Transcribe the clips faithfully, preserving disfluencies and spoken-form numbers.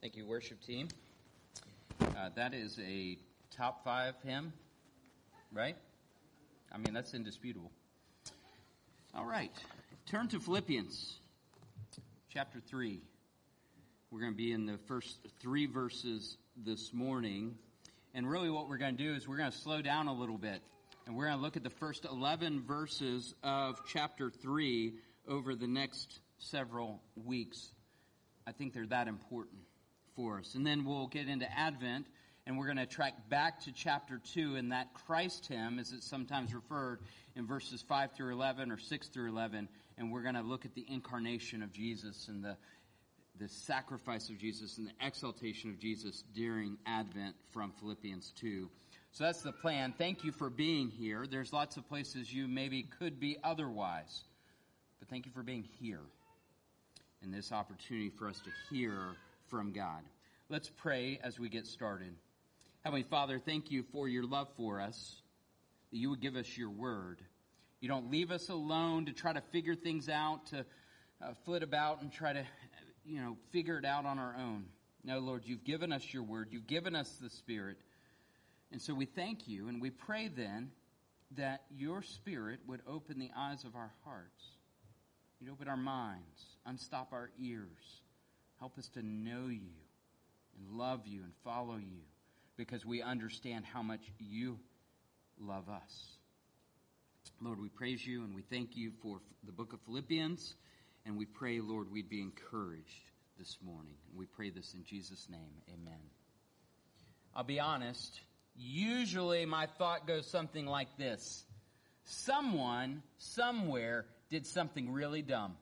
Thank you, worship team. Uh, that is a top five hymn, right? I mean, that's indisputable. All right. Turn to Philippians chapter three. We're going to be in the first three verses this morning. And really what we're going to do is we're going to slow down a little bit. And we're going to look at the first eleven verses of chapter three over the next several weeks. I think they're that important for us. And then we'll get into Advent, and we're going to track back to chapter two in that Christ hymn, as it's sometimes referred, in verses five through eleven or six through eleven. And we're going to look at the incarnation of Jesus and the, the sacrifice of Jesus and the exaltation of Jesus during Advent from Philippians two. So that's the plan. Thank you for being here. There's lots of places you maybe could be otherwise. But thank you for being here and this opportunity for us to hear from God. Let's pray as we get started. Heavenly Father, thank you for your love for us, that you would give us your word. You don't leave us alone to try to figure things out, to uh, flit about and try to, you know, figure it out on our own. No, Lord, you've given us your word. You've given us the Spirit. And so we thank you, and we pray then that your Spirit would open the eyes of our hearts. You'd open our minds, unstop our ears. Help us to know you and love you and follow you because we understand how much you love us. Lord, we praise you and we thank you for the book of Philippians, and we pray, Lord, we'd be encouraged this morning. And we pray this in Jesus' name. Amen. I'll be honest. Usually my thought goes something like this. Someone, somewhere, did something really dumb.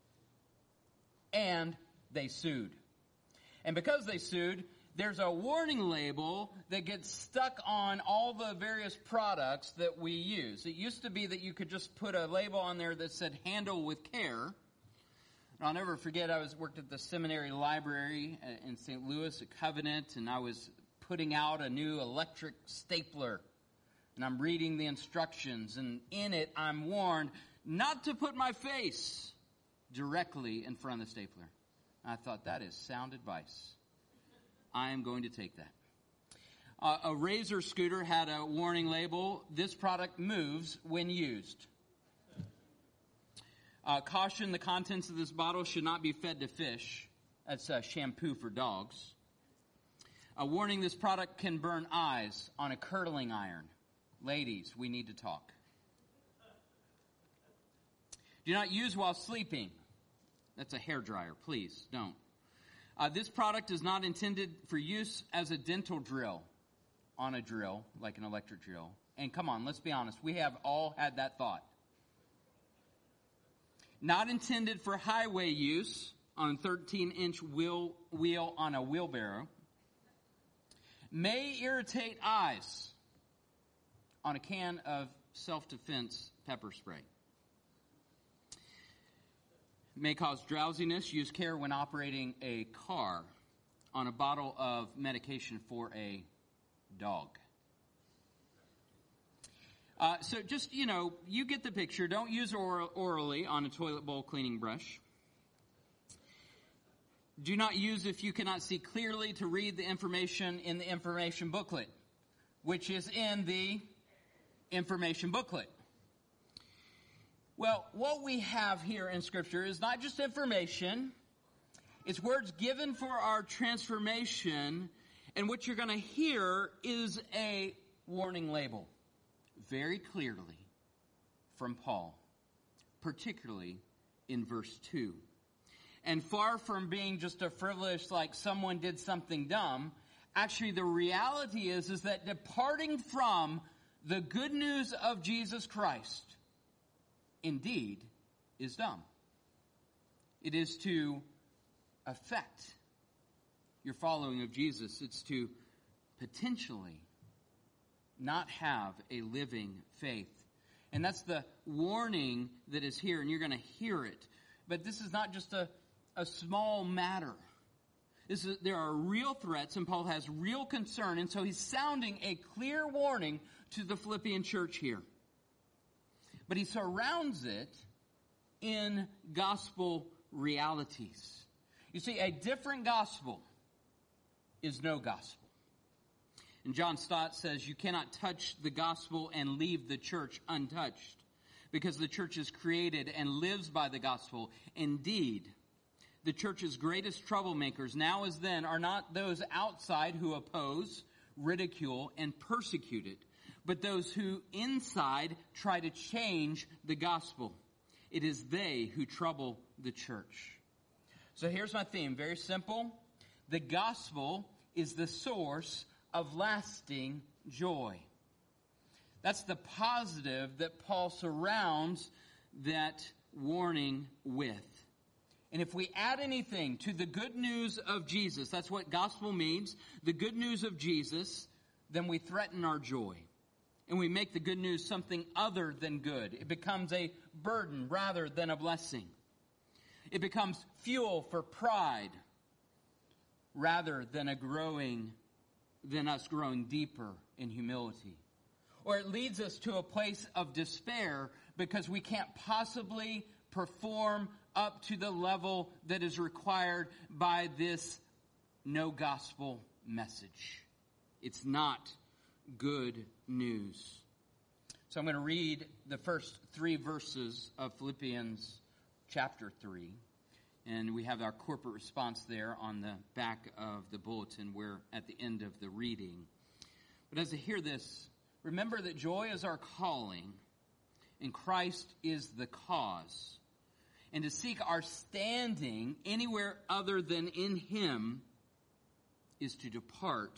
And they sued. And because they sued, there's a warning label that gets stuck on all the various products that we use. It used to be that you could just put a label on there that said, handle with care. And I'll never forget, I was worked at the seminary library in Saint Louis at Covenant, and I was putting out a new electric stapler. And I'm reading the instructions, and in it I'm warned not to put my face directly in front of the stapler. I thought, that is sound advice. I am going to take that. Uh, a Razor scooter had a warning label, this product moves when used. Uh, caution, the contents of this bottle should not be fed to fish. That's uh, shampoo for dogs. A warning, this product can burn eyes on a curling iron. Ladies, we need to talk. Do not use while sleeping. That's a hairdryer. Please don't. Uh, this product is not intended for use as a dental drill on a drill, like an electric drill. And come on, let's be honest. We have all had that thought. Not intended for highway use on a thirteen-inch wheel, wheel on a wheelbarrow. May irritate eyes on a can of self-defense pepper spray. May cause drowsiness. Use care when operating a car. On a bottle of medication for a dog. Uh, so just, you know, you get the picture. Don't use oral, orally on a toilet bowl cleaning brush. Do not use if you cannot see clearly to read the information in the information booklet, which is in the information booklet. Well, what we have here in Scripture is not just information. It's words given for our transformation. And what you're going to hear is a warning label very clearly from Paul, particularly in verse two. And far from being just a frivolous, like someone did something dumb, actually the reality is, is that departing from the good news of Jesus Christ indeed is dumb. It is to affect your following of Jesus. It's to potentially not have a living faith. And that's the warning that is here, and you're going to hear it. But this is not just a, a small matter. This is, there are real threats, and Paul has real concern, and so he's sounding a clear warning to the Philippian church here. But he surrounds it in gospel realities. You see, a different gospel is no gospel. And John Stott says, you cannot touch the gospel and leave the church untouched, because the church is created and lives by the gospel. Indeed, the church's greatest troublemakers, now as then, are not those outside who oppose, ridicule, and persecute it, but those who inside try to change the gospel. It is they who trouble the church. So here's my theme, very simple. The gospel is the source of lasting joy. That's the positive that Paul surrounds that warning with. And if we add anything to the good news of Jesus, that's what gospel means, the good news of Jesus, then we threaten our joy. And we make the good news something other than good. It becomes a burden rather than a blessing. It becomes fuel for pride rather than a growing, than us growing deeper in humility. Or it leads us to a place of despair because we can't possibly perform up to the level that is required by this no gospel message. It's not good news. So I'm going to read the first three verses of Philippians chapter three. And we have our corporate response there on the back of the bulletin. We're at the end of the reading. But as I hear this, remember that joy is our calling and Christ is the cause. And to seek our standing anywhere other than in Him is to depart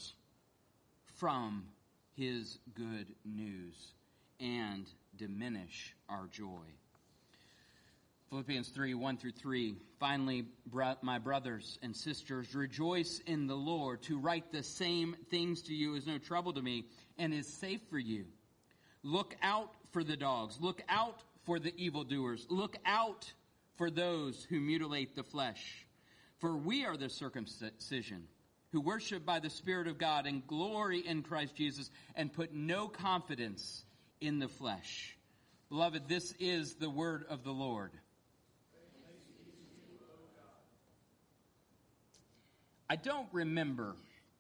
from His good news and diminish our joy. Philippians three, one through three. Finally, bro- my brothers and sisters, rejoice in the Lord. To write the same things to you is no trouble to me and is safe for you. Look out for the dogs. Look out for the evildoers. Look out for those who mutilate the flesh. For we are the circumcision, who worship by the Spirit of God and glory in Christ Jesus and put no confidence in the flesh. Beloved, this is the word of the Lord. I don't remember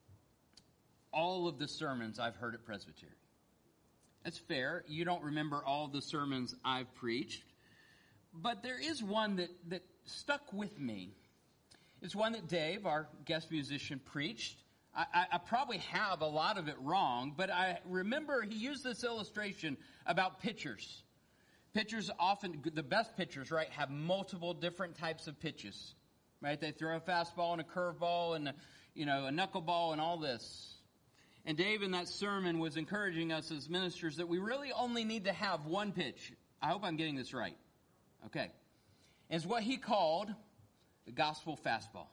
all of the sermons I've heard at Presbytery. That's fair. You don't remember all the sermons I've preached. But there is one that, that stuck with me. It's one that Dave, our guest musician, preached. I, I, I probably have a lot of it wrong, but I remember he used this illustration about pitchers. Pitchers often, the best pitchers, right, have multiple different types of pitches. Right? They throw a fastball and a curveball and, a, you know, a knuckleball and all this. And Dave in that sermon was encouraging us as ministers that we really only need to have one pitch. I hope I'm getting this right. Okay. It's what he called the gospel fastball.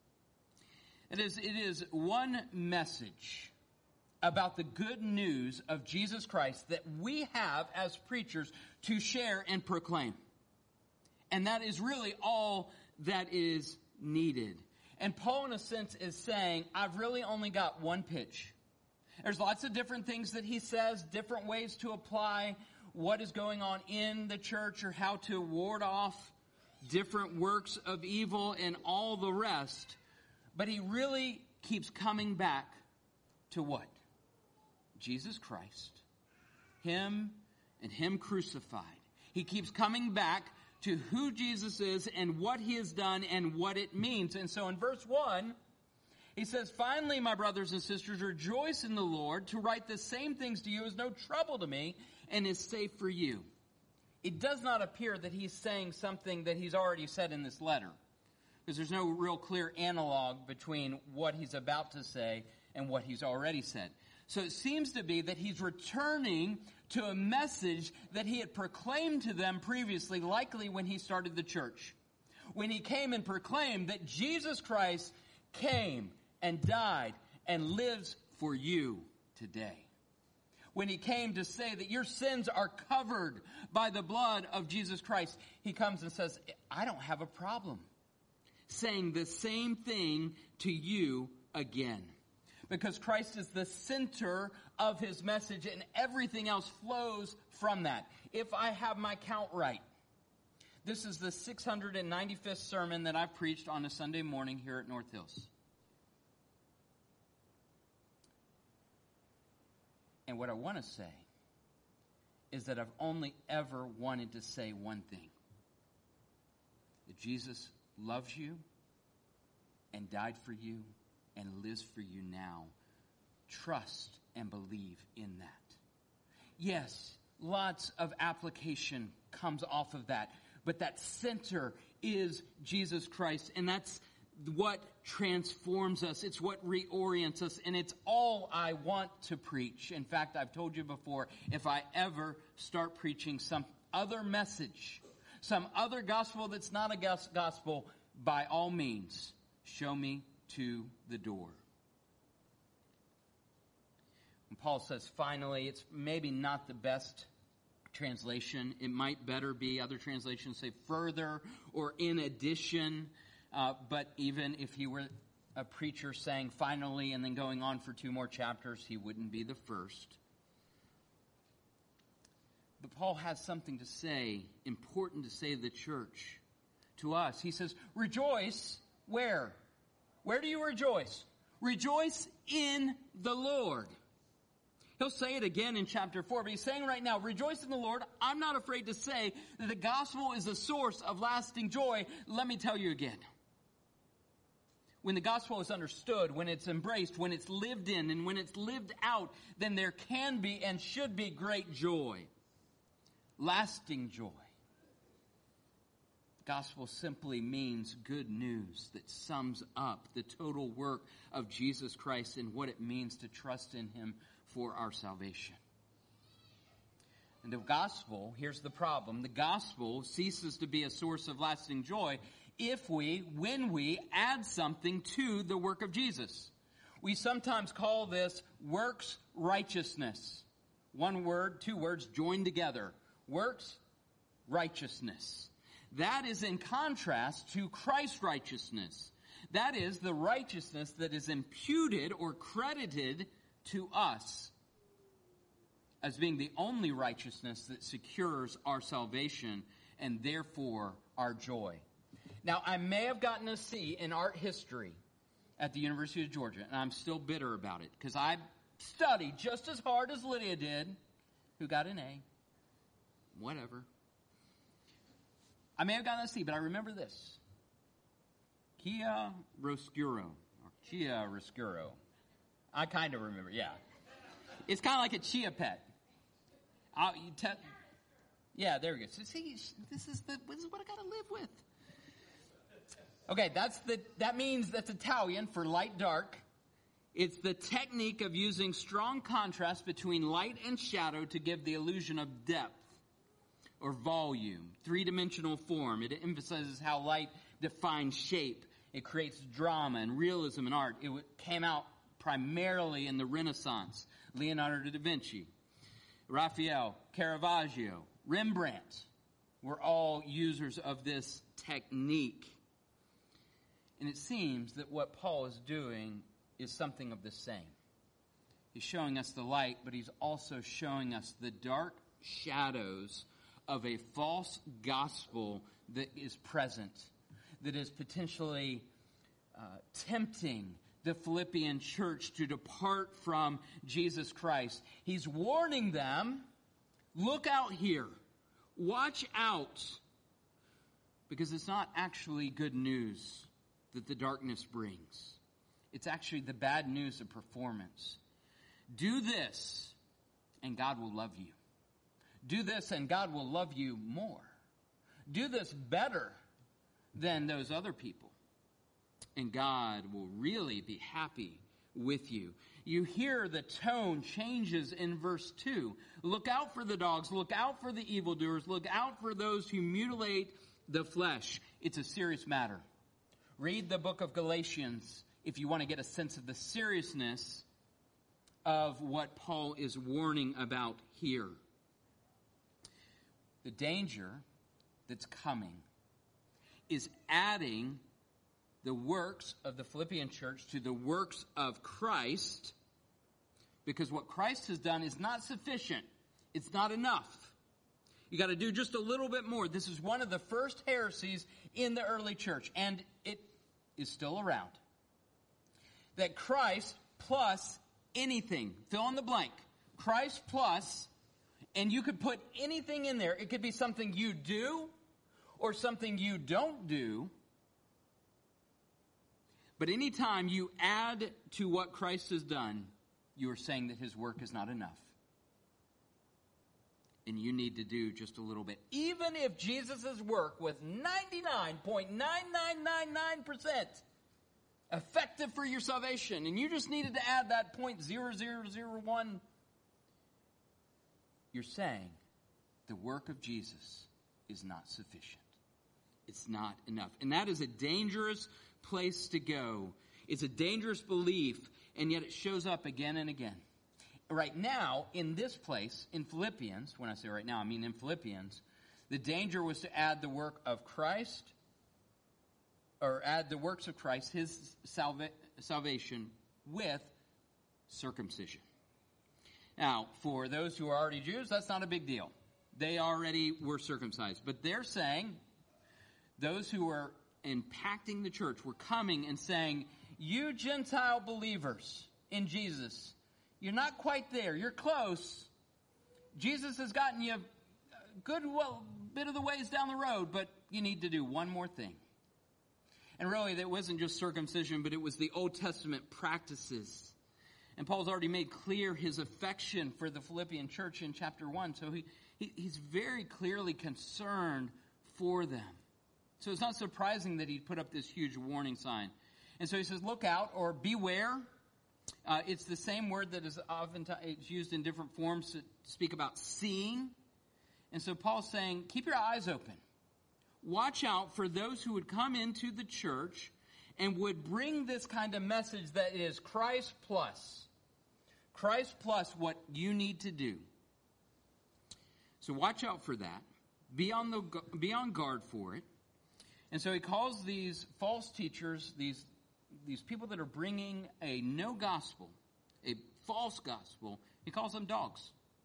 It is, it is one message about the good news of Jesus Christ that we have as preachers to share and proclaim. And that is really all that is needed. And Paul, in a sense, is saying, I've really only got one pitch. There's lots of different things that he says, different ways to apply what is going on in the church or how to ward off different works of evil and all the rest. But he really keeps coming back to what? Jesus Christ. Him and Him crucified. He keeps coming back to who Jesus is and what He has done and what it means. And so in verse one, he says, finally, my brothers and sisters, rejoice in the Lord. To write the same things to you is no trouble to me and is safe for you. It does not appear that he's saying something that he's already said in this letter, because there's no real clear analog between what he's about to say and what he's already said. So it seems to be that he's returning to a message that he had proclaimed to them previously, likely when he started the church. When he came and proclaimed that Jesus Christ came and died and lives for you today. When he came to say that your sins are covered by the blood of Jesus Christ, he comes and says, I don't have a problem saying the same thing to you again. Because Christ is the center of his message and everything else flows from that. If I have my count right, this is the six hundred ninety-fifth sermon that I've preached on a Sunday morning here at North Hills. And what I want to say is that I've only ever wanted to say one thing. That Jesus loves you and died for you and lives for you now. Trust and believe in that. Yes, lots of application comes off of that. But that center is Jesus Christ. And that's what transforms us. It's what reorients us. And it's all I want to preach. In fact, I've told you before, if I ever start preaching some other message, some other gospel that's not a gospel, by all means, show me to the door. When Paul says finally, it's maybe not the best translation. It might better be, other translations say further or in addition. Uh, but even if he were a preacher saying finally and then going on for two more chapters, he wouldn't be the first. But Paul has something to say, important to say to the church, to us. He says, rejoice where? Where do you rejoice? Rejoice in the Lord. He'll say it again in chapter four, but he's saying right now, rejoice in the Lord. I'm not afraid to say that the gospel is the source of lasting joy. Let me tell you again. When the gospel is understood, when it's embraced, when it's lived in, and when it's lived out, then there can be and should be great joy. Lasting joy. The gospel simply means good news that sums up the total work of Jesus Christ and what it means to trust in him for our salvation. And the gospel, here's the problem, the gospel ceases to be a source of lasting joy if we, when we add something to the work of Jesus. We sometimes call this works righteousness. One word, two words joined together. Works righteousness. That is in contrast to Christ's righteousness. That is the righteousness that is imputed or credited to us as being the only righteousness that secures our salvation and therefore our joy. Now, I may have gotten a C in art history at the University of Georgia, and I'm still bitter about it because I studied just as hard as Lydia did, who got an A. Whatever. I may have gotten a C, but I remember this. Chiaroscuro, or chiaroscuro. I kind of remember, yeah. It's kind of like a chia pet. I'll, you te- yeah, there we go. So see, this is the this is what I got to live with. Okay, that's the that means that's Italian for light dark. It's the technique of using strong contrast between light and shadow to give the illusion of depth or volume, three-dimensional form. It emphasizes how light defines shape. It creates drama and realism in art. It came out primarily in the Renaissance. Leonardo da Vinci, Raphael, Caravaggio, Rembrandt were all users of this technique. And it seems that what Paul is doing is something of the same. He's showing us the light, but he's also showing us the dark shadows of a false gospel that is present, that is potentially uh, tempting the Philippian church to depart from Jesus Christ. He's warning them, look out here, watch out, because it's not actually good news that the darkness brings. It's actually the bad news of performance. Do this, and God will love you. Do this, and God will love you more. Do this better than those other people, and God will really be happy with you. You hear the tone changes in verse two. Look out for the dogs. Look out for the evildoers. Look out for those who mutilate the flesh. It's a serious matter. Read the book of Galatians if you want to get a sense of the seriousness of what Paul is warning about here. The danger that's coming is adding the works of the Philippian church to the works of Christ, because what Christ has done is not sufficient. It's not enough. You got to do just a little bit more. This is one of the first heresies in the early church, and it is still around. That Christ plus anything, fill in the blank, Christ plus, and you could put anything in there. It could be something you do or something you don't do. But anytime you add to what Christ has done, you are saying that his work is not enough. And you need to do just a little bit. Even if Jesus' work was ninety-nine point nine nine nine nine percent effective for your salvation, and you just needed to add that zero point zero zero zero one, you're saying the work of Jesus is not sufficient. It's not enough. And that is a dangerous place to go. It's a dangerous belief, and yet it shows up again and again. Right now, in this place, in Philippians, when I say right now, I mean in Philippians, the danger was to add the work of Christ, or add the works of Christ, his salva- salvation, with circumcision. Now, for those who are already Jews, that's not a big deal. They already were circumcised. But they're saying, those who are impacting the church were coming and saying, you Gentile believers in Jesus, you're not quite there. You're close. Jesus has gotten you a good well, bit of the ways down the road, but you need to do one more thing. And really, that wasn't just circumcision, but it was the Old Testament practices. And Paul's already made clear his affection for the Philippian church in chapter one. So he, he he's very clearly concerned for them. So it's not surprising that he put up this huge warning sign. And so he says, look out or beware. Uh, it's the same word that is often it's used in different forms to speak about seeing. And so Paul's saying, keep your eyes open. Watch out for those who would come into the church and would bring this kind of message that is Christ plus. Christ plus what you need to do. So watch out for that. Be on the be on guard for it. And so he calls these false teachers, these these people that are bringing a no gospel, a false gospel, he calls them dogs.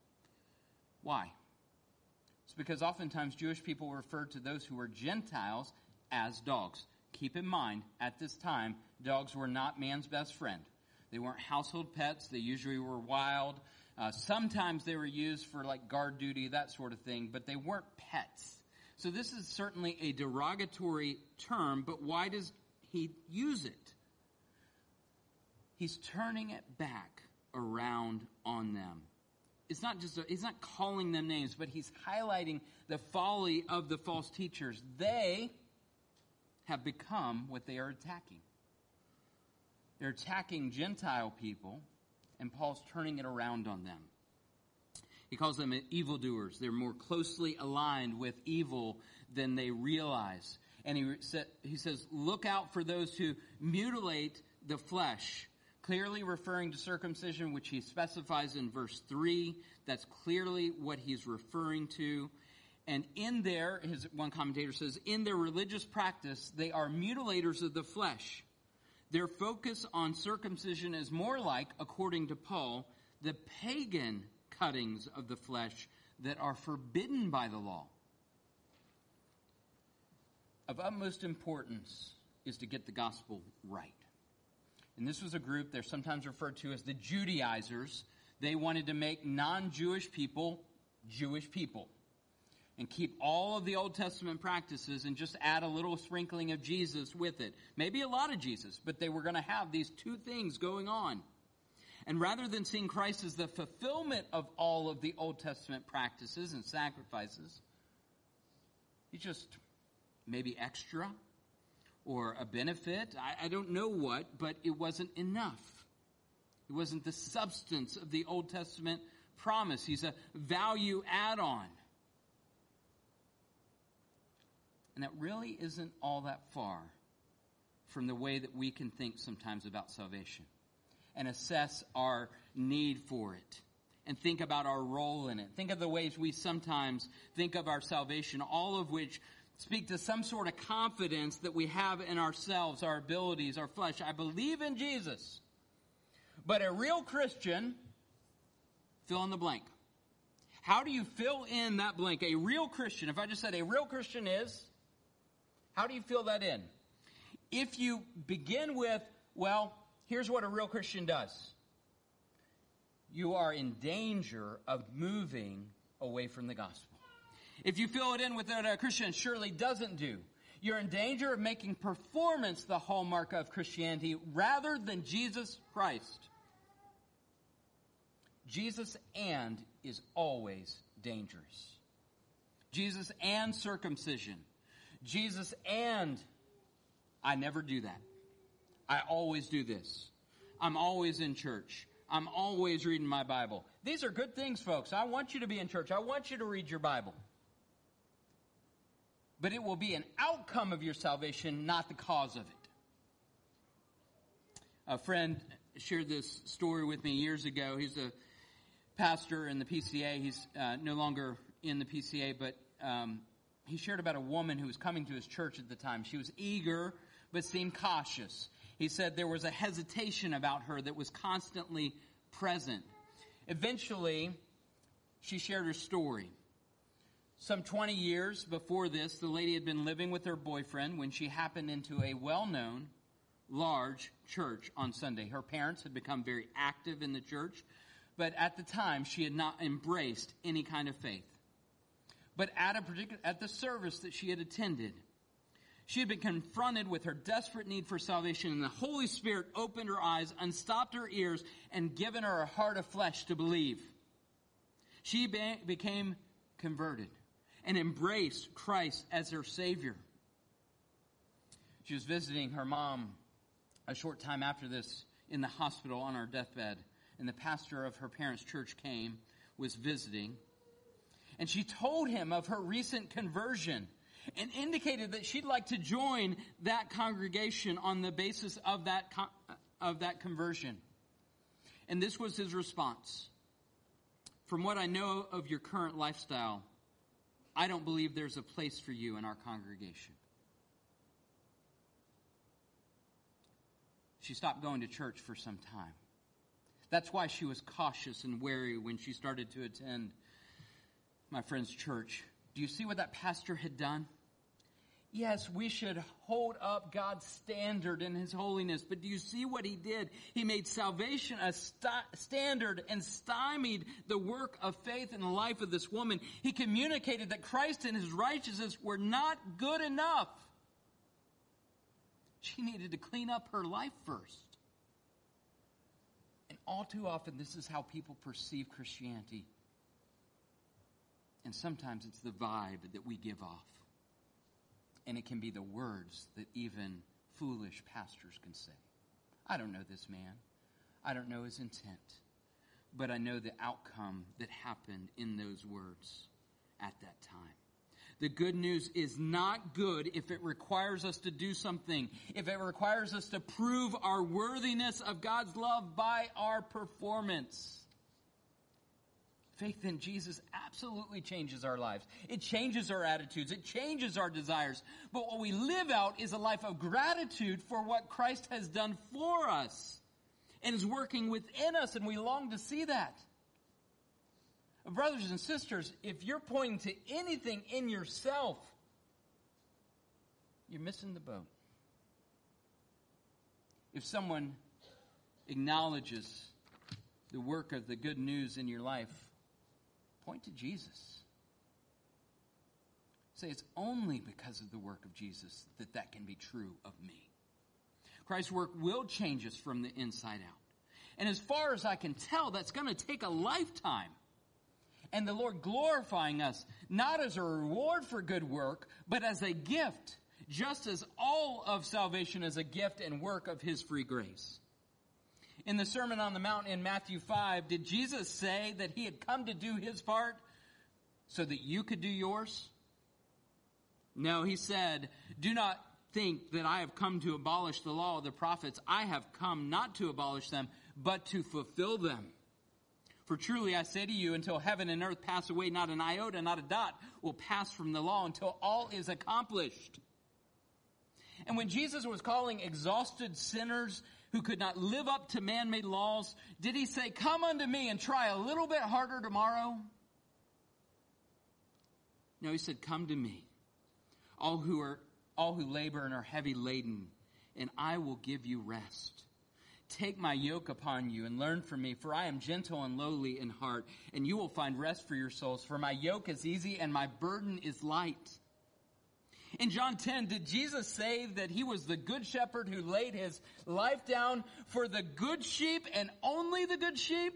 Why? It's because oftentimes Jewish people referred to those who were Gentiles as dogs. Keep in mind, at this time, dogs were not man's best friend. They weren't household pets. They usually were wild. Uh, sometimes they were used for like guard duty, that sort of thing, but they weren't pets. So this is certainly a derogatory term, but why does he use it? He's turning it back around on them. It's not just, a, he's not calling them names, but he's highlighting the folly of the false teachers. They have become what they are attacking. They're attacking Gentile people, and Paul's turning it around on them. He calls them evildoers. They're more closely aligned with evil than they realize. And he, sa- he says, look out for those who mutilate the flesh. Clearly referring to circumcision, which he specifies in verse three. That's clearly what he's referring to. And in there, his one commentator says, in their religious practice, they are mutilators of the flesh. Their focus on circumcision is more like, according to Paul, the pagan cuttings of the flesh that are forbidden by the law. Of utmost importance is to get the gospel right. And this was a group, they're sometimes referred to as the Judaizers. They wanted to make non-Jewish people Jewish people and keep all of the Old Testament practices and just add a little sprinkling of Jesus with it. Maybe a lot of Jesus, but they were going to have these two things going on. And rather than seeing Christ as the fulfillment of all of the Old Testament practices and sacrifices, he's just maybe extra or a benefit. I, I don't know what, but it wasn't enough. It wasn't the substance of the Old Testament promise. He's a value add-on. And that really isn't all that far from the way that we can think sometimes about salvation and assess our need for it and think about our role in it. Think of the ways we sometimes think of our salvation, all of which speak to some sort of confidence that we have in ourselves, our abilities, our flesh. I believe in Jesus. But a real Christian, fill in the blank. How do you fill in that blank? A real Christian, if I just said a real Christian is, how do you fill that in? If you begin with, well, here's what a real Christian does. you are in danger of moving away from the gospel. If you fill it in with what a Christian surely doesn't do, you're in danger of making performance the hallmark of Christianity rather than Jesus Christ. Jesus and is always dangerous. Jesus and circumcision. Jesus and I never do that. I always do this. I'm always in church. I'm always reading my Bible. These are good things, folks. I want you to be in church. I want you to read your Bible. But it will be an outcome of your salvation, not the cause of it. A friend shared this story with me years ago. He's a pastor in the P C A. He's uh, no longer in the P C A, but um, he shared about a woman who was coming to his church at the time. She was eager, but seemed cautious. He said there was a hesitation about her that was constantly present. Eventually, she shared her story. Some twenty years before this, the lady had been living with her boyfriend when she happened into a well-known, large church on Sunday. Her parents had become very active in the church, but at the time, she had not embraced any kind of faith. But at a particular, at the service that she had attended, she had been confronted with her desperate need for salvation, and the Holy Spirit opened her eyes, unstopped her ears, and given her a heart of flesh to believe. She be, became converted and embraced Christ as her Savior. She was visiting her mom a short time after this in the hospital on her deathbed, and the pastor of her parents' church came, was visiting, and she told him of her recent conversion and indicated that she'd like to join that congregation on the basis of that of that conversion. And this was his response: "From what I know of your current lifestyle, I don't believe there's a place for you in our congregation." She stopped going to church for some time. That's why she was cautious and wary when she started to attend my friend's church. Do you see what that pastor had done? Yes, we should hold up God's standard in His holiness. But do you see what he did? He made salvation a st- standard and stymied the work of faith in the life of this woman. He communicated that Christ and His righteousness were not good enough. She needed to clean up her life first. And all too often, this is how people perceive Christianity. And sometimes it's the vibe that we give off. And it can be the words that even foolish pastors can say. I don't know this man. I don't know his intent. But I know the outcome that happened in those words at that time. The good news is not good if it requires us to do something. If it requires us to prove our worthiness of God's love by our performance. Faith in Jesus absolutely changes our lives. It changes our attitudes. It changes our desires. But what we live out is a life of gratitude for what Christ has done for us and is working within us, and we long to see that. Brothers and sisters, if you're pointing to anything in yourself, you're missing the boat. If someone acknowledges the work of the good news in your life, point to Jesus. Say it's only because of the work of Jesus that that can be true of me. Christ's work will change us from the inside out. And as far as I can tell, that's going to take a lifetime. And the Lord glorifying us, not as a reward for good work, but as a gift, just as all of salvation is a gift and work of His free grace. In the Sermon on the Mount in Matthew five, did Jesus say that He had come to do His part so that you could do yours? No, He said, "Do not think that I have come to abolish the law of the prophets. I have come not to abolish them, but to fulfill them. For truly I say to you, until heaven and earth pass away, not an iota, not a dot will pass from the law until all is accomplished." And when Jesus was calling exhausted sinners who could not live up to man-made laws, did He say, "Come unto me and try a little bit harder tomorrow"? No, He said, "Come to me, all who are all who labor and are heavy laden, and I will give you rest. Take my yoke upon you and learn from me, for I am gentle and lowly in heart, and you will find rest for your souls. For my yoke is easy and my burden is light. In John ten, did Jesus say that he was the good shepherd who laid his life down for the good sheep and only the good sheep?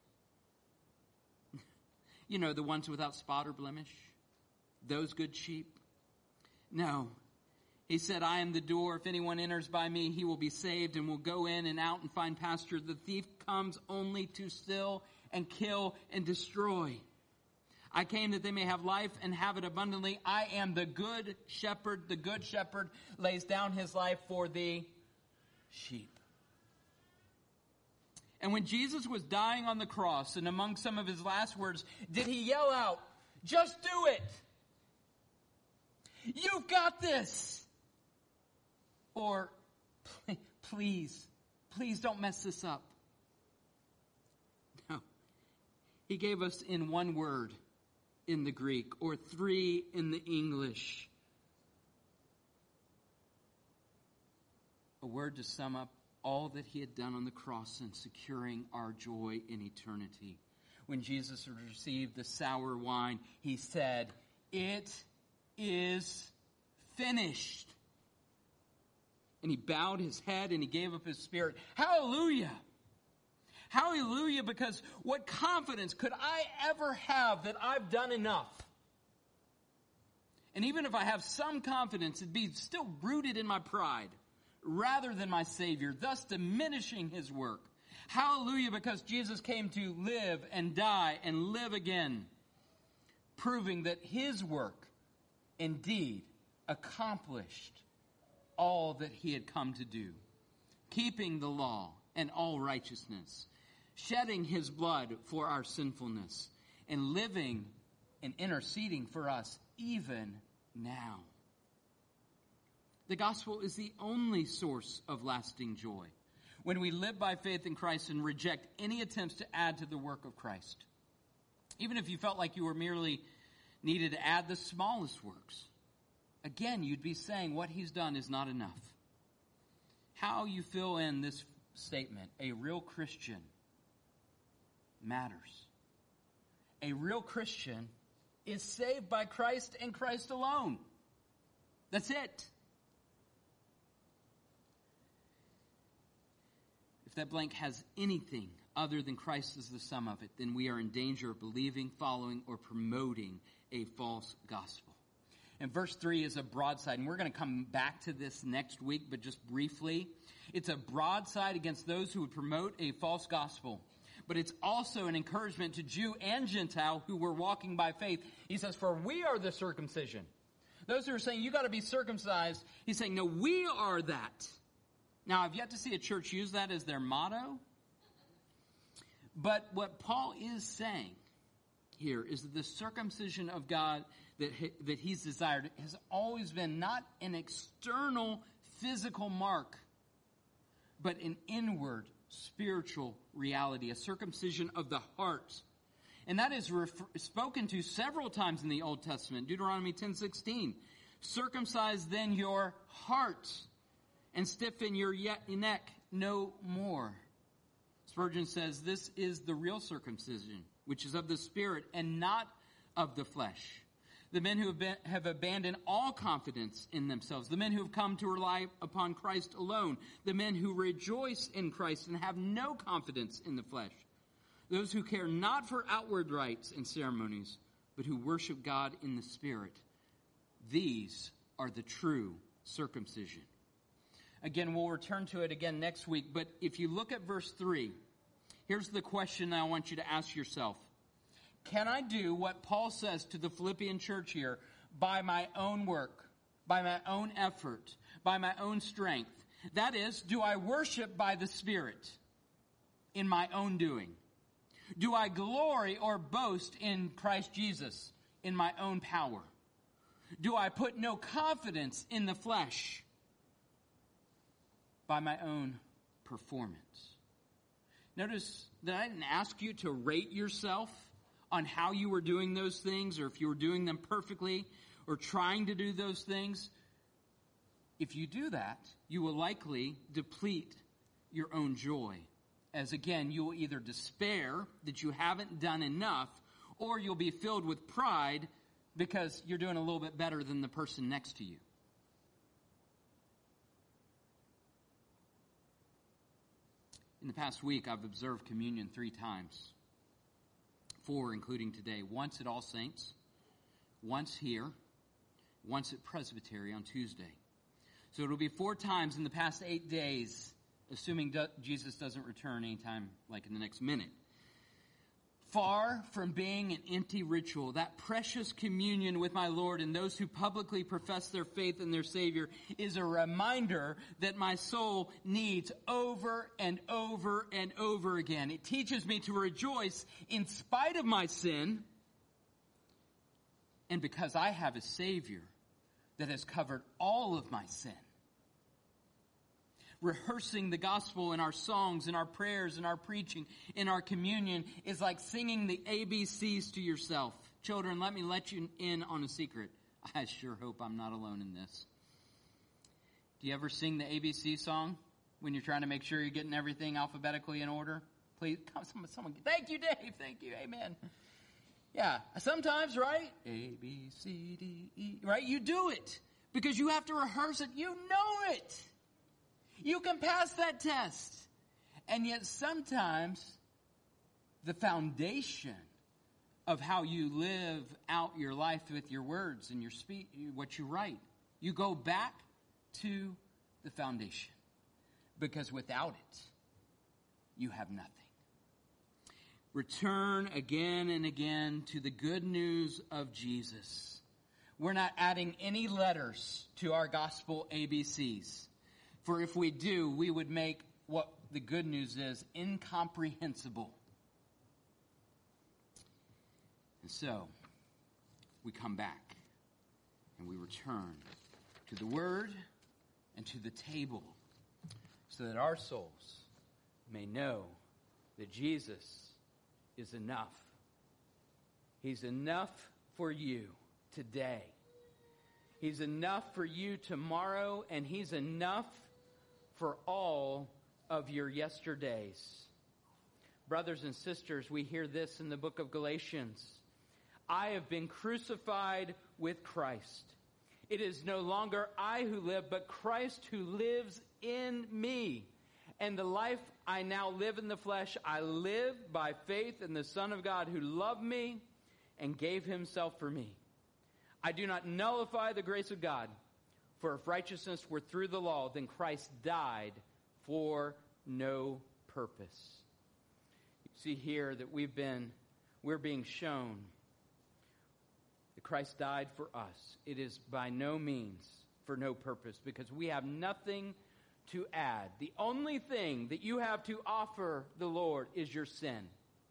You know, the ones without spot or blemish? Those good sheep? No. He said, I am the door. If anyone enters by me, he will be saved and will go in and out and find pasture. The thief comes only to steal and kill and destroy. I came that they may have life and have it abundantly. I am the good shepherd. The good shepherd lays down his life for the sheep. And when Jesus was dying on the cross, and among some of his last words, did he yell out, just do it. You've got this. Or, please, please don't mess this up. No. He gave us in one word in the Greek, or three in the English. A word to sum up all that he had done on the cross in securing our joy in eternity. When Jesus received the sour wine, he said, it is finished. And he bowed his head and he gave up his spirit. Hallelujah! Hallelujah, because what confidence could I ever have that I've done enough? And even if I have some confidence, it'd be still rooted in my pride rather than my Savior, thus diminishing his work. Hallelujah, because Jesus came to live and die and live again, proving that his work indeed accomplished all that he had come to do, keeping the law and all righteousness, shedding his blood for our sinfulness, and living and interceding for us even now. The gospel is the only source of lasting joy when we live by faith in Christ and reject any attempts to add to the work of Christ. Even if you felt like you were merely needed to add the smallest works, again, you'd be saying what he's done is not enough. How you fill in this statement, a real Christian, matters. A real Christian is saved by Christ and Christ alone. That's it. If that blank has anything other than Christ as the sum of it, then we are in danger of believing, following, or promoting a false gospel. And verse three is a broadside, and we're going to come back to this next week, but just briefly. It's a broadside against those who would promote a false gospel. But it's also an encouragement to Jew and Gentile who were walking by faith. He says, for we are the circumcision. Those who are saying, you got to be circumcised, he's saying, no, we are that. Now, I've yet to see a church use that as their motto. But what Paul is saying here is that the circumcision of God that he, that he's desired has always been not an external physical mark, but an inward spiritual reality, a circumcision of the heart. And that is refer- spoken to several times in the Old Testament. Deuteronomy ten sixteen. Circumcise then your heart and stiffen your neck no more. Spurgeon says this is the real circumcision, which is of the spirit and not of the flesh. The men who have, been, have abandoned all confidence in themselves. The men who have come to rely upon Christ alone. The men who rejoice in Christ and have no confidence in the flesh. Those who care not for outward rites and ceremonies, but who worship God in the Spirit. These are the true circumcision. Again, we'll return to it again next week. But if you look at verse three, here's the question I want you to ask yourself. Can I do what Paul says to the Philippian church here by my own work, by my own effort, by my own strength? That is, do I worship by the Spirit in my own doing? Do I glory or boast in Christ Jesus in my own power? Do I put no confidence in the flesh by my own performance? Notice that I didn't ask you to rate yourself on how you were doing those things, or if you were doing them perfectly, or trying to do those things. If you do that, you will likely deplete your own joy. As again, you will either despair that you haven't done enough, or you'll be filled with pride because you're doing a little bit better than the person next to you. In the past week, I've observed communion three times. Four, including today. Once at All Saints, once here, once at Presbytery on Tuesday. So it'll be four times in the past eight days, assuming do- Jesus doesn't return anytime like in the next minute. Far from being an empty ritual, that precious communion with my Lord and those who publicly profess their faith in their Savior is a reminder that my soul needs over and over and over again. It teaches me to rejoice in spite of my sin, and because I have a Savior that has covered all of my sin. Rehearsing the gospel in our songs, in our prayers, in our preaching, in our communion is like singing the A B Cs to yourself. Children, let me let you in on a secret. I sure hope I'm not alone in this. Do you ever sing the A B C song when you're trying to make sure you're getting everything alphabetically in order? Please, come, someone, someone. Thank you, Dave. Thank you. Amen. Yeah, sometimes, right? A, B, C, D, E. Right? You do it because you have to rehearse it. You know it. You can pass that test. And yet sometimes the foundation of how you live out your life with your words and your speech, what you write, you go back to the foundation. Because without it, you have nothing. Return again and again to the good news of Jesus. We're not adding any letters to our gospel A B Cs. For if we do, we would make what the good news is incomprehensible. And so, we come back and we return to the Word and to the table so that our souls may know that Jesus is enough. He's enough for you today. He's enough for you tomorrow, and He's enough for all of your yesterdays. Brothers and sisters, we hear this in the book of Galatians. I have been crucified with Christ. It is no longer I who live, but Christ who lives in me. And the life I now live in the flesh, I live by faith in the Son of God who loved me and gave Himself for me. I do not nullify the grace of God. For if righteousness were through the law, then Christ died for no purpose. You see here that we've been, we're being shown that Christ died for us. It is by no means for no purpose, because we have nothing to add. The only thing that you have to offer the Lord is your sin.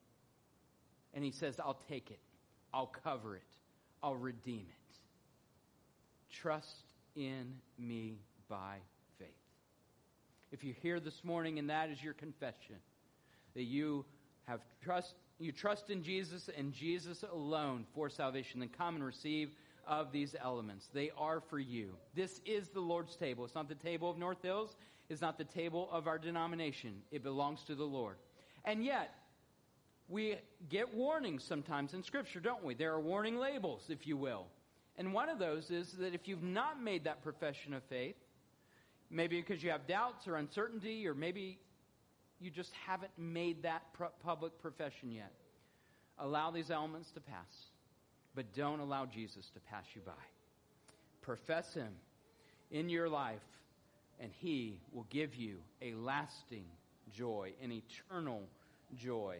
And He says, I'll take it. I'll cover it. I'll redeem it. Trust in me by faith. If you're here this morning and that is your confession, that you have trust, you trust in Jesus and Jesus alone for salvation, then come and receive of these elements. They are for you. This is the Lord's table. It's not the table of North Hills. It's not the table of our denomination. It belongs to the Lord. And yet, we get warnings sometimes in Scripture, don't we? There are warning labels, if you will. And one of those is that if you've not made that profession of faith, maybe because you have doubts or uncertainty, or maybe you just haven't made that pro- public profession yet, allow these elements to pass. But don't allow Jesus to pass you by. Profess Him in your life, and He will give you a lasting joy, an eternal joy.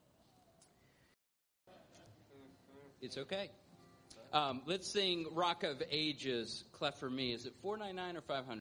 It's okay. Um, let's sing Rock of Ages, Cleft for Me. Is it four ninety-nine or five hundred?